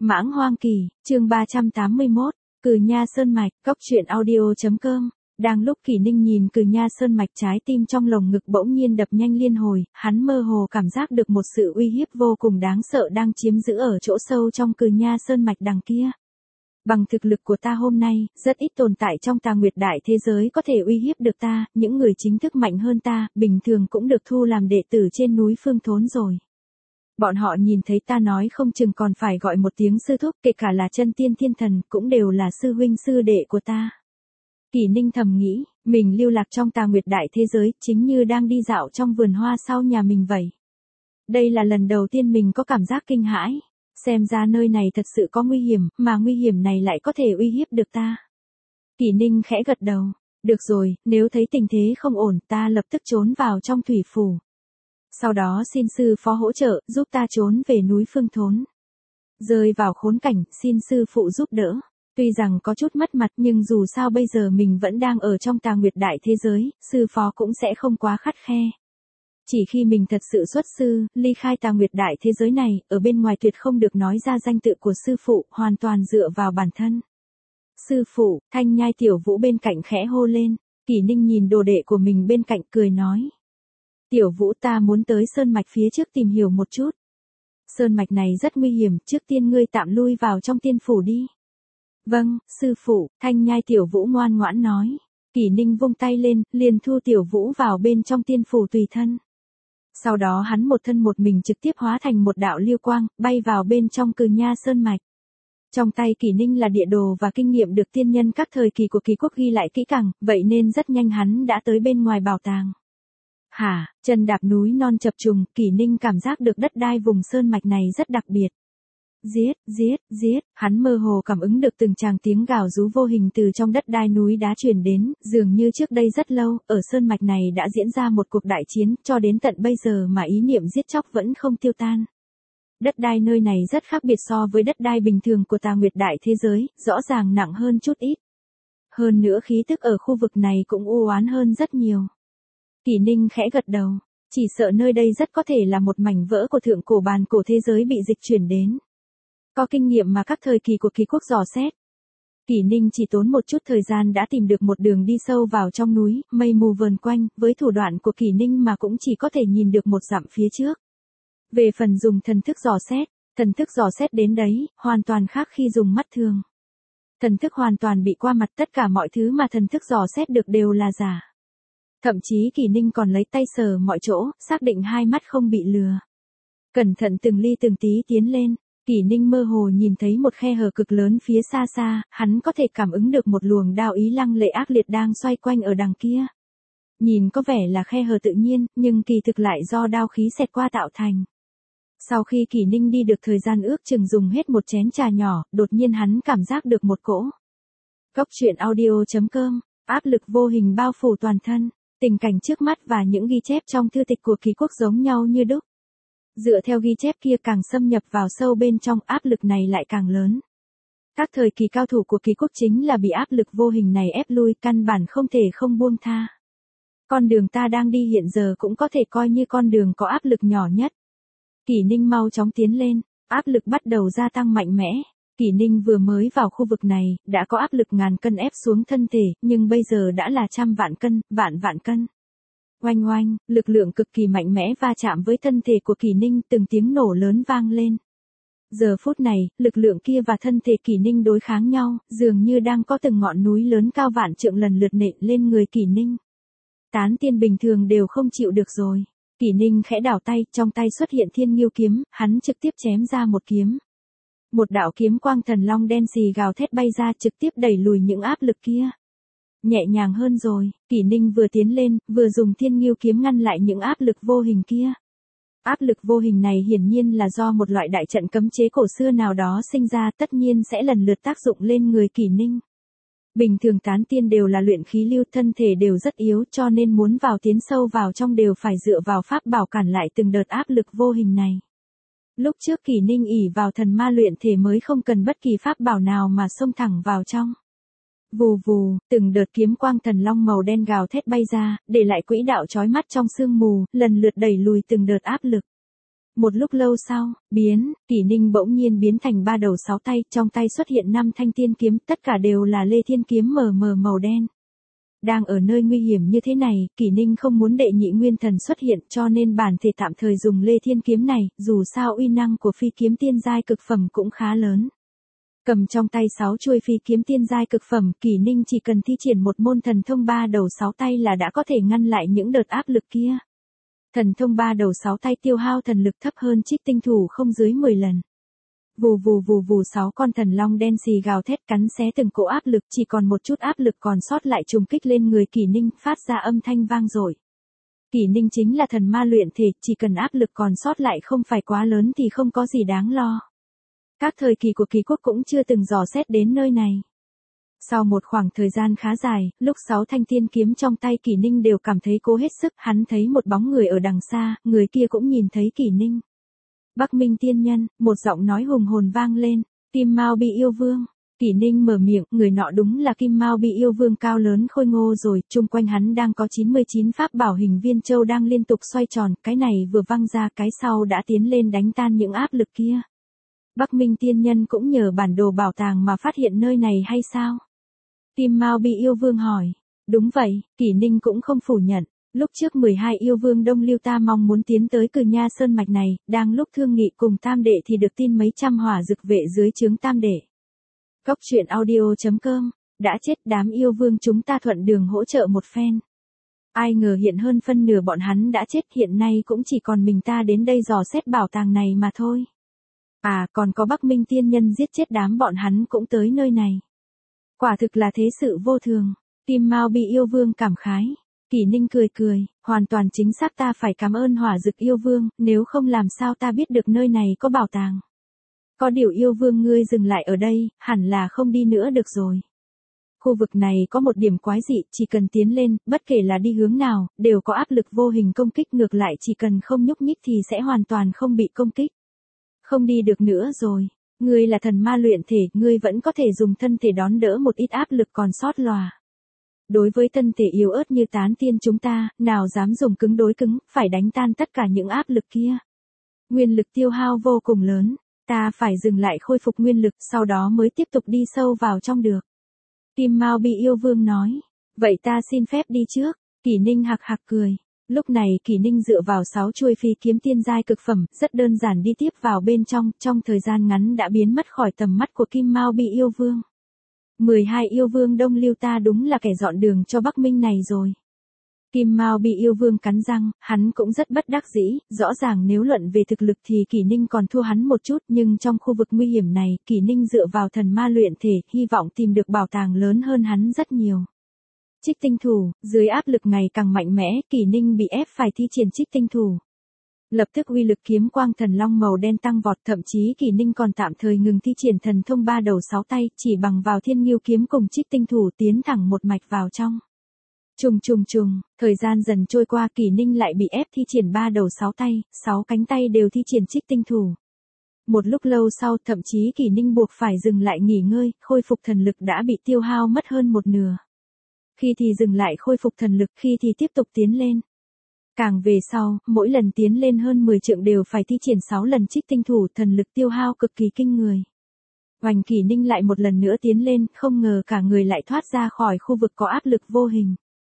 Mãng Hoang Kỳ, chương 381, Cử Nha Sơn Mạch, Cốc truyện audio.com. Đang lúc Kỷ Ninh nhìn Cử Nha Sơn Mạch, trái tim trong lồng ngực bỗng nhiên đập nhanh liên hồi, hắn mơ hồ cảm giác được một sự uy hiếp vô cùng đáng sợ đang chiếm giữ ở chỗ sâu trong Cử Nha Sơn Mạch đằng kia. Bằng thực lực của ta hôm nay, rất ít tồn tại trong Tà Nguyệt Đại thế giới có thể uy hiếp được ta, những người chính thức mạnh hơn ta, bình thường cũng được thu làm đệ tử trên núi Phương Thốn rồi. Bọn họ nhìn thấy ta nói không chừng còn phải gọi một tiếng sư thúc, kể cả là chân tiên thiên thần, cũng đều là sư huynh sư đệ của ta. Kỷ Ninh thầm nghĩ, mình lưu lạc trong Tà Nguyệt Đại thế giới, chính như đang đi dạo trong vườn hoa sau nhà mình vậy. Đây là lần đầu tiên mình có cảm giác kinh hãi. Xem ra nơi này thật sự có nguy hiểm, mà nguy hiểm này lại có thể uy hiếp được ta. Kỷ Ninh khẽ gật đầu. Được rồi, nếu thấy tình thế không ổn, ta lập tức trốn vào trong thủy phủ. Sau đó xin sư phó hỗ trợ, giúp ta trốn về núi Phương Thốn. Rơi vào khốn cảnh, xin sư phụ giúp đỡ. Tuy rằng có chút mất mặt nhưng dù sao bây giờ mình vẫn đang ở trong Tà Nguyệt Đại thế giới, sư phó cũng sẽ không quá khắt khe. Chỉ khi mình thật sự xuất sư, ly khai Tà Nguyệt Đại thế giới này, ở bên ngoài tuyệt không được nói ra danh tự của sư phụ, hoàn toàn dựa vào bản thân. Sư phụ, Thanh Nhai Tiểu Vũ bên cạnh khẽ hô lên. Kỷ Ninh nhìn đồ đệ của mình bên cạnh cười nói. Tiểu Vũ, ta muốn tới sơn mạch phía trước tìm hiểu một chút. Sơn mạch này rất nguy hiểm, trước tiên ngươi tạm lui vào trong tiên phủ đi. Vâng, sư phụ, Thanh Nhai Tiểu Vũ ngoan ngoãn nói. Kỷ Ninh vung tay lên, liền thu Tiểu Vũ vào bên trong tiên phủ tùy thân. Sau đó hắn một thân một mình trực tiếp hóa thành một đạo lưu quang, bay vào bên trong Cử Nha Sơn Mạch. Trong tay Kỷ Ninh là địa đồ và kinh nghiệm được tiên nhân các thời kỳ của Kỳ Quốc ghi lại kỹ càng, vậy nên rất nhanh hắn đã tới bên ngoài bảo tàng. Chân đạp núi non chập trùng, Kỷ Ninh cảm giác được đất đai vùng sơn mạch này rất đặc biệt. Giết, hắn mơ hồ cảm ứng được từng tràng tiếng gào rú vô hình từ trong đất đai núi đá truyền đến, dường như trước đây rất lâu, ở sơn mạch này đã diễn ra một cuộc đại chiến, cho đến tận bây giờ mà ý niệm giết chóc vẫn không tiêu tan. Đất đai nơi này rất khác biệt so với đất đai bình thường của Tà Nguyệt Đại thế giới, rõ ràng nặng hơn chút ít. Hơn nữa khí tức ở khu vực này cũng u oán hơn rất nhiều. Kỷ Ninh khẽ gật đầu, chỉ sợ nơi đây rất có thể là một mảnh vỡ của thượng cổ bàn cổ thế giới bị dịch chuyển đến. Có kinh nghiệm mà các thời kỳ của Kỳ Quốc dò xét. Kỷ Ninh chỉ tốn một chút thời gian đã tìm được một đường đi sâu vào trong núi, mây mù vờn quanh, với thủ đoạn của Kỷ Ninh mà cũng chỉ có thể nhìn được một dặm phía trước. Về phần dùng thần thức dò xét đến đấy, hoàn toàn khác khi dùng mắt thường. Thần thức hoàn toàn bị qua mặt, tất cả mọi thứ mà thần thức dò xét được đều là giả. Thậm chí Kỷ Ninh còn lấy tay sờ mọi chỗ, xác định hai mắt không bị lừa. Cẩn thận từng ly từng tí tiến lên. Kỷ Ninh mơ hồ nhìn thấy một khe hở cực lớn phía xa xa, hắn có thể cảm ứng được một luồng đao ý lăng lệ ác liệt đang xoay quanh ở đằng kia. Nhìn có vẻ là khe hở tự nhiên, nhưng kỳ thực lại do đao khí xẹt qua tạo thành. Sau khi Kỷ Ninh đi được thời gian ước chừng dùng hết một chén trà nhỏ, đột nhiên hắn cảm giác được một cỗ. Cốc truyện audio.com, áp lực vô hình bao phủ toàn thân, tình cảnh trước mắt và những ghi chép trong thư tịch của Kỳ Quốc giống nhau như đúc. Dựa theo ghi chép kia càng xâm nhập vào sâu bên trong, áp lực này lại càng lớn. Các thời kỳ cao thủ của Kỳ Quốc chính là bị áp lực vô hình này ép lui, căn bản không thể không buông tha. Con đường ta đang đi hiện giờ cũng có thể coi như con đường có áp lực nhỏ nhất. Kỷ Ninh mau chóng tiến lên, áp lực bắt đầu gia tăng mạnh mẽ. Kỷ Ninh vừa mới vào khu vực này, đã có áp lực ngàn cân ép xuống thân thể, nhưng bây giờ đã là trăm vạn cân, vạn cân. Oanh oanh, lực lượng cực kỳ mạnh mẽ va chạm với thân thể của Kỷ Ninh, từng tiếng nổ lớn vang lên. Giờ phút này, lực lượng kia và thân thể Kỷ Ninh đối kháng nhau, dường như đang có từng ngọn núi lớn cao vạn trượng lần lượt nện lên người Kỷ Ninh. Tán tiên bình thường đều không chịu được rồi. Kỷ Ninh khẽ đảo tay, trong tay xuất hiện Thiên Nghiêu kiếm, hắn trực tiếp chém ra một kiếm. Một đạo kiếm quang thần long đen xì gào thét bay ra, trực tiếp đẩy lùi những áp lực kia. Nhẹ nhàng hơn rồi, Kỷ Ninh vừa tiến lên, vừa dùng Thiên Nghiêu kiếm ngăn lại những áp lực vô hình kia. Áp lực vô hình này hiển nhiên là do một loại đại trận cấm chế cổ xưa nào đó sinh ra, tất nhiên sẽ lần lượt tác dụng lên người Kỷ Ninh. Bình thường tán tiên đều là luyện khí lưu, thân thể đều rất yếu, cho nên muốn vào tiến sâu vào trong đều phải dựa vào pháp bảo cản lại từng đợt áp lực vô hình này. Lúc trước Kỷ Ninh ỷ vào thần ma luyện thể mới không cần bất kỳ pháp bảo nào mà xông thẳng vào trong. Vù vù, từng đợt kiếm quang thần long màu đen gào thét bay ra, để lại quỹ đạo chói mắt trong sương mù, lần lượt đẩy lùi từng đợt áp lực. Một lúc lâu sau, Kỷ Ninh bỗng nhiên biến thành 3 đầu 6 tay, trong tay xuất hiện 5 thanh tiên kiếm, tất cả đều là lê thiên kiếm mờ mờ màu đen. Đang ở nơi nguy hiểm như thế này, Kỷ Ninh không muốn đệ nhị nguyên thần xuất hiện cho nên bản thể tạm thời dùng lê thiên kiếm này, dù sao uy năng của phi kiếm tiên giai cực phẩm cũng khá lớn. Cầm trong tay 6 chuôi phi kiếm tiên giai cực phẩm, Kỷ Ninh chỉ cần thi triển một môn thần thông 3 đầu 6 tay là đã có thể ngăn lại những đợt áp lực kia. Thần thông 3 đầu 6 tay tiêu hao thần lực thấp hơn Trích Tinh Thủ không dưới 10 lần. Vù vù vù vù 6 con thần long đen xì gào thét cắn xé từng cỗ áp lực, chỉ còn một chút áp lực còn sót lại trùng kích lên người Kỷ Ninh, phát ra âm thanh vang dội. Kỷ Ninh chính là thần ma luyện thể, chỉ cần áp lực còn sót lại không phải quá lớn thì không có gì đáng lo. Các thời kỳ của Ký quốc cũng chưa từng dò xét đến nơi này. Sau một khoảng thời gian khá dài, lúc 6 thanh tiên kiếm trong tay Kỷ Ninh đều cảm thấy cố hết sức, hắn thấy một bóng người ở đằng xa, người kia cũng nhìn thấy Kỷ Ninh. Bắc Minh tiên nhân, một giọng nói hùng hồn vang lên, Kim Mao Bi yêu vương. Kỷ Ninh mở miệng, người nọ đúng là Kim Mao Bi yêu vương cao lớn khôi ngô rồi, chung quanh hắn đang có 99 pháp bảo hình viên châu đang liên tục xoay tròn, cái này vừa văng ra cái sau đã tiến lên đánh tan những áp lực kia. Bắc Minh tiên nhân cũng nhờ bản đồ bảo tàng mà phát hiện nơi này hay sao? Kim Mao Bi yêu vương hỏi. Đúng vậy, Kỷ Ninh cũng không phủ nhận. Lúc trước 12 yêu vương Đông Lưu ta mong muốn tiến tới Cử Nha Sơn Mạch này, đang lúc thương nghị cùng Tam Đệ thì được tin mấy trăm hỏa dực vệ dưới trướng Tam Đệ. Cốc truyện audio.com, đã chết đám yêu vương chúng ta thuận đường hỗ trợ một phen. Ai ngờ hiện hơn phân nửa bọn hắn đã chết, hiện nay cũng chỉ còn mình ta đến đây dò xét bảo tàng này mà thôi. À, còn có Bắc Minh tiên nhân giết chết đám bọn hắn cũng tới nơi này. Quả thực là thế sự vô thường. Kim Mao Bi yêu vương cảm khái. Kỷ Ninh cười cười, hoàn toàn chính xác, ta phải cảm ơn hỏa dực yêu vương, nếu không làm sao ta biết được nơi này có bảo tàng. Có điều yêu vương ngươi dừng lại ở đây, hẳn là không đi nữa được rồi. Khu vực này có một điểm quái dị, chỉ cần tiến lên, bất kể là đi hướng nào, đều có áp lực vô hình công kích, ngược lại chỉ cần không nhúc nhích thì sẽ hoàn toàn không bị công kích. Không đi được nữa rồi. Ngươi là thần ma luyện thể, ngươi vẫn có thể dùng thân thể đón đỡ một ít áp lực còn sót lòa. Đối với thân thể yếu ớt như tán tiên chúng ta, nào dám dùng cứng đối cứng, phải đánh tan tất cả những áp lực kia. Nguyên lực tiêu hao vô cùng lớn, ta phải dừng lại khôi phục nguyên lực, sau đó mới tiếp tục đi sâu vào trong được. Kim Mao Bi yêu vương nói, vậy ta xin phép đi trước. Kỷ Ninh hạc hạc cười. Lúc này Kỷ Ninh dựa vào 6 chuôi phi kiếm tiên giai cực phẩm, rất đơn giản đi tiếp vào bên trong thời gian ngắn đã biến mất khỏi tầm mắt của Kim Mao Bi yêu vương. 12 yêu vương Đông Lưu ta đúng là kẻ dọn đường cho Bắc Minh này rồi. Kim Mao Bi yêu vương cắn răng, hắn cũng rất bất đắc dĩ, rõ ràng nếu luận về thực lực thì Kỷ Ninh còn thua hắn một chút, nhưng trong khu vực nguy hiểm này, Kỷ Ninh dựa vào thần ma luyện thể, hy vọng tìm được bảo tàng lớn hơn hắn rất nhiều. Trích Tinh Thủ, dưới áp lực ngày càng mạnh mẽ, Kỷ Ninh bị ép phải thi triển Trích Tinh Thủ. Lập tức uy lực kiếm quang thần long màu đen tăng vọt, thậm chí Kỷ Ninh còn tạm thời ngừng thi triển thần thông 3 đầu 6 tay, chỉ bằng vào Thiên Ngưu kiếm cùng Trích Tinh Thủ tiến thẳng một mạch vào trong. Trùng, thời gian dần trôi qua, Kỷ Ninh lại bị ép thi triển 3 đầu 6 tay, 6 cánh tay đều thi triển Trích Tinh Thủ. Một lúc lâu sau, thậm chí Kỷ Ninh buộc phải dừng lại nghỉ ngơi, khôi phục thần lực đã bị tiêu hao mất hơn một nửa. Khi thì dừng lại khôi phục thần lực, khi thì tiếp tục tiến lên. Càng về sau, mỗi lần tiến lên hơn 10 trượng đều phải thi triển 6 lần Trích Tinh Thủ, thần lực tiêu hao cực kỳ kinh người. Hoành Kỷ Ninh lại một lần nữa tiến lên, không ngờ cả người lại thoát ra khỏi khu vực có áp lực vô hình.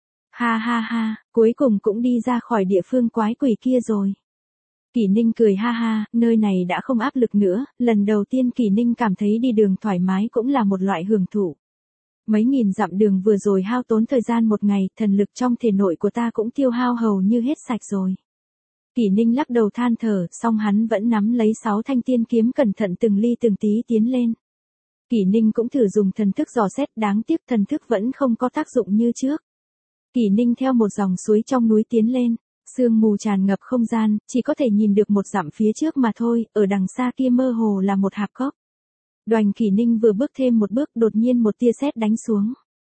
Ha, cuối cùng cũng đi ra khỏi địa phương quái quỷ kia rồi. Kỷ Ninh cười ha, nơi này đã không áp lực nữa, lần đầu tiên Kỷ Ninh cảm thấy đi đường thoải mái cũng là một loại hưởng thụ. Mấy nghìn dặm đường vừa rồi hao tốn thời gian một ngày, thần lực trong thể nội của ta cũng tiêu hao hầu như hết sạch rồi. Kỷ Ninh lắc đầu than thở, song hắn vẫn nắm lấy 6 thanh tiên kiếm cẩn thận từng ly từng tí tiến lên. Kỷ Ninh cũng thử dùng thần thức dò xét, đáng tiếc thần thức vẫn không có tác dụng như trước. Kỷ Ninh theo một dòng suối trong núi tiến lên, sương mù tràn ngập không gian, chỉ có thể nhìn được một dặm phía trước mà thôi, ở đằng xa kia mơ hồ là một hạp cốc. Đoành Kỷ Ninh vừa bước thêm một bước, đột nhiên một tia sét đánh xuống.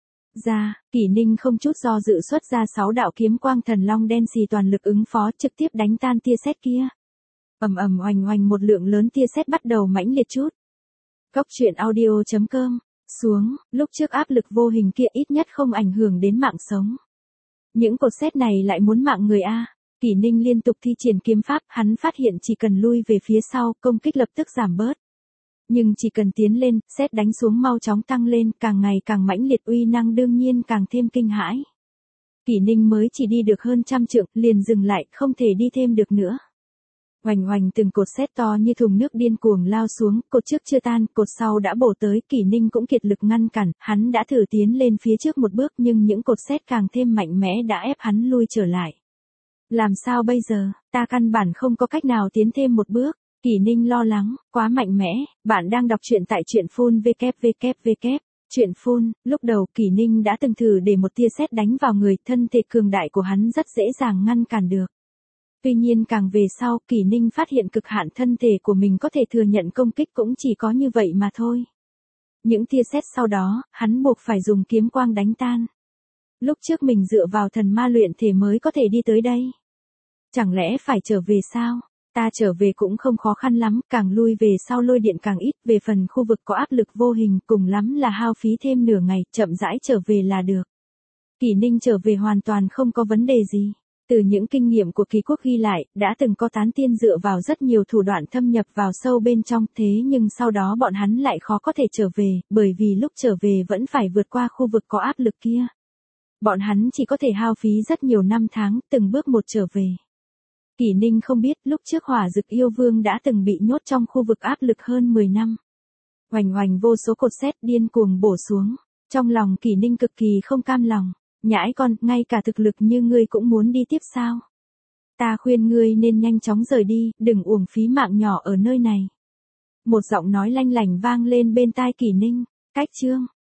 Kỷ Ninh không chút do dự xuất ra 6 đạo kiếm quang thần long đen xì toàn lực ứng phó, trực tiếp đánh tan tia sét kia. Ầm oanh một lượng lớn tia sét bắt đầu mãnh liệt chút. Cốc truyện audio.com, xuống, lúc trước áp lực vô hình kia ít nhất không ảnh hưởng đến mạng sống. Những cột sét này lại muốn mạng người a. Kỷ Ninh liên tục thi triển kiếm pháp, hắn phát hiện chỉ cần lui về phía sau, công kích lập tức giảm bớt. Nhưng chỉ cần tiến lên, sét đánh xuống mau chóng tăng lên, càng ngày càng mãnh liệt, uy năng đương nhiên càng thêm kinh hãi. Kỷ Ninh mới chỉ đi được hơn 100 trượng, liền dừng lại, không thể đi thêm được nữa. Oành oành từng cột sét to như thùng nước điên cuồng lao xuống, cột trước chưa tan, cột sau đã bổ tới, Kỷ Ninh cũng kiệt lực ngăn cản, hắn đã thử tiến lên phía trước một bước nhưng những cột sét càng thêm mạnh mẽ đã ép hắn lui trở lại. Làm sao bây giờ, ta căn bản không có cách nào tiến thêm một bước. Kỷ Ninh lo lắng, quá mạnh mẽ. Bạn đang đọc truyện tại truyện phun www. Truyện phun, lúc đầu Kỷ Ninh đã từng thử để một tia sét đánh vào người, thân thể cường đại của hắn rất dễ dàng ngăn cản được. Tuy nhiên càng về sau, Kỷ Ninh phát hiện cực hạn thân thể của mình có thể thừa nhận công kích cũng chỉ có như vậy mà thôi. Những tia sét sau đó, hắn buộc phải dùng kiếm quang đánh tan. Lúc trước mình dựa vào thần ma luyện thể mới có thể đi tới đây. Chẳng lẽ phải trở về sao? Ta trở về cũng không khó khăn lắm, càng lui về sau lôi điện càng ít, về phần khu vực có áp lực vô hình, cùng lắm là hao phí thêm nửa ngày, chậm rãi trở về là được. Kỷ Ninh trở về hoàn toàn không có vấn đề gì. Từ những kinh nghiệm của Ký Quốc ghi lại, đã từng có tán tiên dựa vào rất nhiều thủ đoạn thâm nhập vào sâu bên trong, thế nhưng sau đó bọn hắn lại khó có thể trở về, bởi vì lúc trở về vẫn phải vượt qua khu vực có áp lực kia. Bọn hắn chỉ có thể hao phí rất nhiều năm tháng, từng bước một trở về. Kỷ Ninh không biết, lúc trước Hỏa Dực Yêu Vương đã từng bị nhốt trong khu vực áp lực hơn 10 năm. Oành oành vô số cột sét điên cuồng bổ xuống. Trong lòng Kỷ Ninh cực kỳ không cam lòng. Nhãi con, ngay cả thực lực như ngươi cũng muốn đi tiếp sao? Ta khuyên ngươi nên nhanh chóng rời đi, đừng uổng phí mạng nhỏ ở nơi này. Một giọng nói lanh lảnh vang lên bên tai Kỷ Ninh. Cách chương.